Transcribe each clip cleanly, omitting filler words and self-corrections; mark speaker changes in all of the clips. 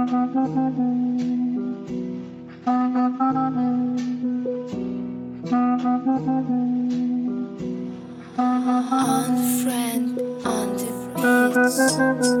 Speaker 1: Unfriend on the beats.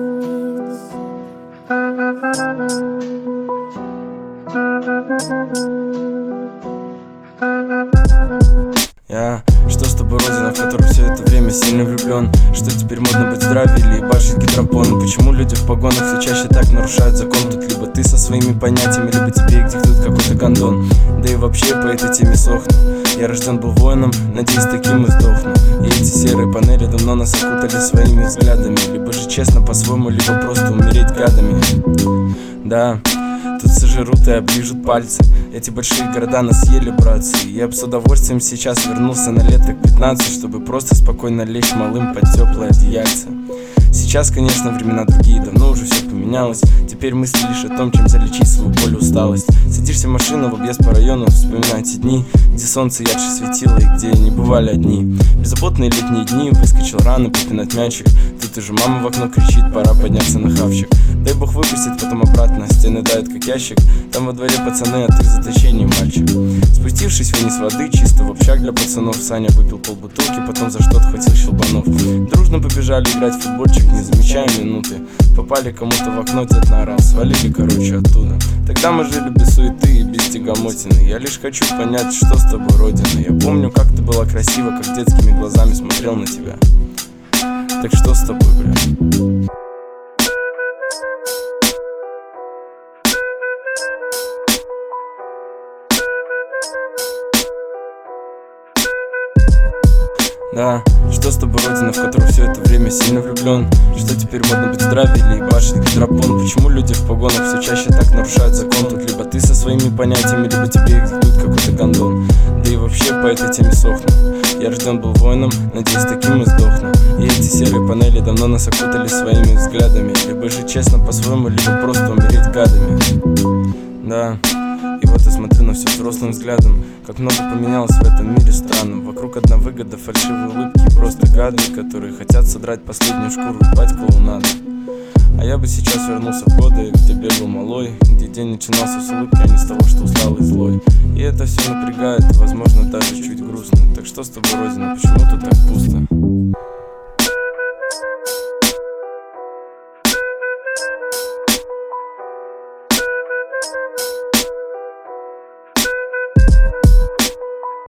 Speaker 2: Что с тобой, родина, в которую все это время сильно влюблен? Что теперь модно быть здравее или ебашить гидропон? Почему люди в погонах все чаще так нарушают закон? Тут либо ты со своими понятиями, либо тебе их диктует какой-то гондон. Да и вообще по этой теме сохну. Я рожден был воином, надеюсь, таким и сдохну. И эти серые панели давно нас окутали своими взглядами. Либо же честно по-своему, либо просто умереть гадами. Да, тут сожрут и оближут пальцы. Эти большие города нас съели, братцы. Я бы с удовольствием сейчас вернулся на лет так 15, чтобы просто спокойно лечь малым под теплое одеяльце. Сейчас, конечно, времена другие, давно уже все поменялось. Теперь мысли лишь о том, чем залечить свою боль и усталость. Садишься в машину в объезд по району, вспоминая те дни, где солнце ярче светило и где не бывали одни. Беззаботные летние дни, выскочил рано попинать мячик. Тут уже мама в окно кричит, пора подняться на хавчик. Дай бог выпустит, потом обратно, стены давят как ящик. Там во дворе пацаны, а ты в заточении, мальчик. Спустившись вниз воды, чисто в общак для пацанов, Саня выпил полбутылки, потом за что-то хватил щелбанов. Дружно побежали играть в футбольчик, не замечая минуты. Попали кому-то в окно, дед наорал, свалили, короче, оттуда. Тогда мы жили без суеты и без тягомотины. Я лишь хочу понять, что с тобой, родина. Я помню, как ты была красива, как детскими глазами смотрел на тебя. Так что с тобой, бля? Да, что с тобой, родина, в которую все это время сильно влюблен? Что теперь модно быть здравее или ебашить гидропон? Почему люди в погонах все чаще так нарушают закон? Тут либо ты со своими понятиями, либо тебе их диктует какой-то гондон. Да и вообще по этой теме сохну. Я рожден был воином, надеюсь, таким и сдохну. И эти серые панели давно нас окутали своими взглядами. Либо же честно по-своему, либо просто умереть гадами. Да. И вот я смотрю на все взрослым взглядом. Как много поменялось в этом мире странном. Вокруг одна выгода, фальшивые улыбки и просто гады, которые хотят содрать последнюю шкуру и пать клоунаду. А я бы сейчас вернулся в годы, где бегал малой, где день начинался с улыбки, а не с того, что усталый и злой. И это все напрягает, возможно, даже чуть грустно. Так что с тобой, родина, почему тут так пусто?